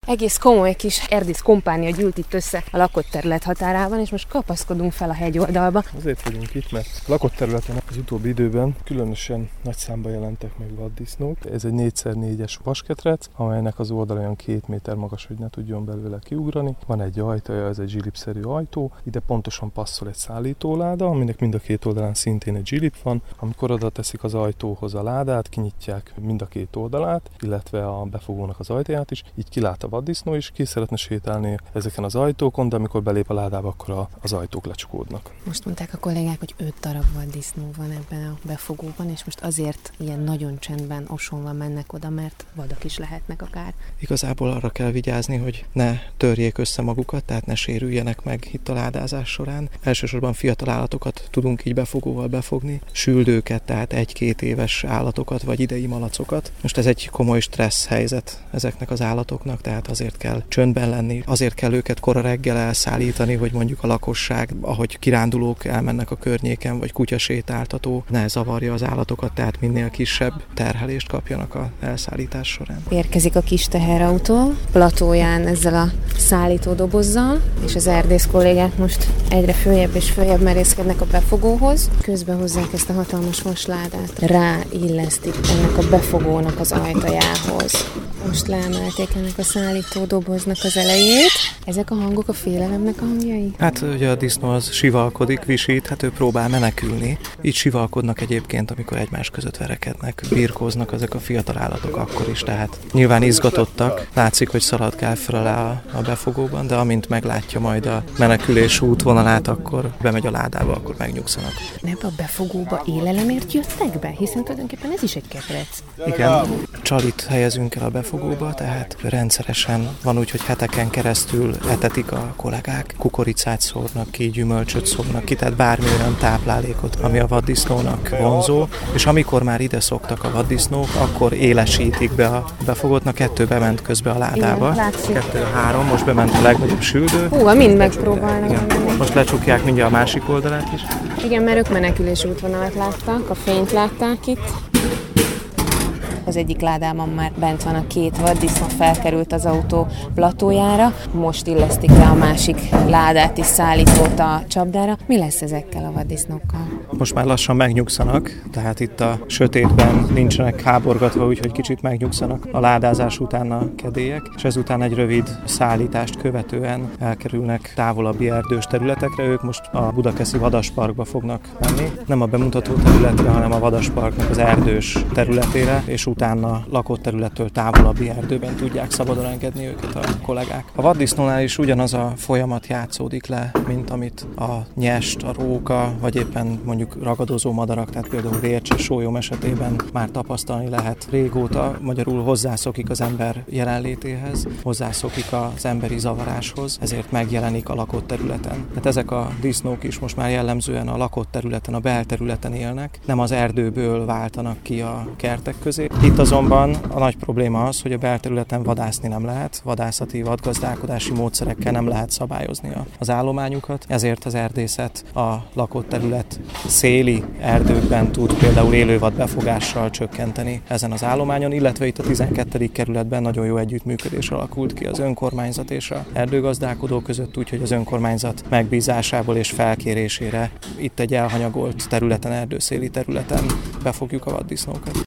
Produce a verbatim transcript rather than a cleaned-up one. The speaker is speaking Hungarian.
Egész komoly kis erdész kompánia gyűlt itt össze a lakott terület határában, és most kapaszkodunk fel a hegyoldalba. Azért vagyunk itt, mert a lakott területen az utóbbi időben különösen nagy számban jelentek meg vaddisznók. Ez egy négy szer négyes vasketrec, amelynek az oldala olyan két méter magas, hogy ne tudjon belőle kiugrani. Van egy ajtaja, ez egy zsilipszerű ajtó. Ide pontosan passzol egy szállítóláda, aminek mind a két oldalán szintén egy zsilip van. Amikor oda teszik az ajtóhoz a ládát, kinyitják mind a két oldalát, illetve a befogónak az ajtaját is, így kilát a vaddisznó is, ki szeretne sétálni ezeken az ajtókon, de amikor belép a ládába, akkor a, az ajtók lecsukódnak. Most mondták a kollégák, hogy öt darab vaddisznó van ebben a befogóban, és most azért ilyen nagyon csendben, osonva mennek oda, mert vadak is lehetnek akár. Igazából arra kell vigyázni, hogy ne törjék össze magukat, tehát ne sérüljenek meg itt a ládázás során. Elsősorban fiatal állatokat tudunk így befogóval befogni, süldőket, tehát egy-két éves állatokat, vagy idei malacokat. Most ez egy komoly stressz helyzet ezeknek az állatoknak, tehát azért kell csöndben lenni, azért kell őket kora reggel elszállítani, hogy mondjuk a lakosság, ahogy kirándulók elmennek a környéken, vagy kutyasétáltató, ne zavarja az állatokat, tehát minél kisebb terhelést kapjanak az elszállítás során. Érkezik a kis teherautó platóján ezzel a szállító dobozzal, és az erdész kollégák most egyre följebb és följebb merészkednek a befogóhoz. Közben hozzák ezt a hatalmas vasládát, ráillesztik ennek a befogónak az ajtajához. Most leemelték ennek a szállító doboznak az elejét. Ezek a hangok a félelemnek a hangjai? Hát ugye a disznó az sivalkodik, visít, hát ő próbál menekülni. Így sivalkodnak egyébként, amikor egymás között verekednek, birkóznak ezek a fiatal állatok akkor is, tehát nyilván izgatottak. Látszik, hogy szaladgál fel alá a befogóban, de amint meglátja majd a menekülés útvonalát, akkor bemegy a ládába, akkor megnyugszanak. Ebbe a befogóba élelemért jöttek be? Hiszen tulajdonképpen ez is egy ketrec. Igen, csalit helyezünk el a befogóba, tehát rendszeresen van úgy, hogy heteken keresztül etetik a kollégák, kukoricát szórnak ki, gyümölcsöt szórnak ki, tehát bármi olyan táplálékot, ami a vaddisznónak vonzó, és amikor már ide szoktak a vaddisznók, akkor élesítik be a befogót, kettő bement közbe a ládába. Igen, kettő-három, most bement a legnagyobb süldő. Hú, mind megpróbálnak. Igen. Most lecsukják mindjárt a másik oldalát is. Igen, mert ők menekülés útvonalat láttak, a fényt látták itt. Az egyik ládában már bent van a két vaddisznó, felkerült az autó platójára, most illesztik le a másik ládát is, szállítót a csapdára. Mi lesz ezekkel a vaddisznókkal? Most már lassan megnyugszanak, tehát itt a sötétben nincsenek háborgatva, úgyhogy kicsit megnyugszanak a ládázás után a kedélyek, és ezután egy rövid szállítást követően elkerülnek távolabbi erdős területekre. Ők most a Budakeszi Vadasparkba fognak menni, nem a bemutató területre, hanem a Vadasparknak az erdős területére, és utána lakott területtől távolabbi erdőben tudják szabadon engedni őket a kollégák. A vaddisznónál is ugyanaz a folyamat játszódik le, mint amit a nyest, a róka, vagy éppen mondjuk ragadozó madarak, tehát például vércses sólyom esetében már tapasztalni lehet régóta. Magyarul hozzászokik az ember jelenlétéhez, hozzászokik az emberi zavaráshoz, ezért megjelenik a lakott területen. Tehát ezek a disznók is most már jellemzően a lakott területen, a belterületen élnek, nem az erdőből váltanak ki a kertek közé. Itt azonban a nagy probléma az, hogy a belterületen vadászni nem lehet, vadászati, vadgazdálkodási módszerekkel nem lehet szabályozni az állományukat, ezért az erdészet a lakott terület széli erdőkben tud például élővad befogással csökkenteni ezen az állományon, illetve itt a tizenkettedik kerületben nagyon jó együttműködés alakult ki az önkormányzat és az erdőgazdálkodó között, úgyhogy az önkormányzat megbízásából és felkérésére itt egy elhanyagolt területen, erdőszéli területen befogjuk a vaddisznókat.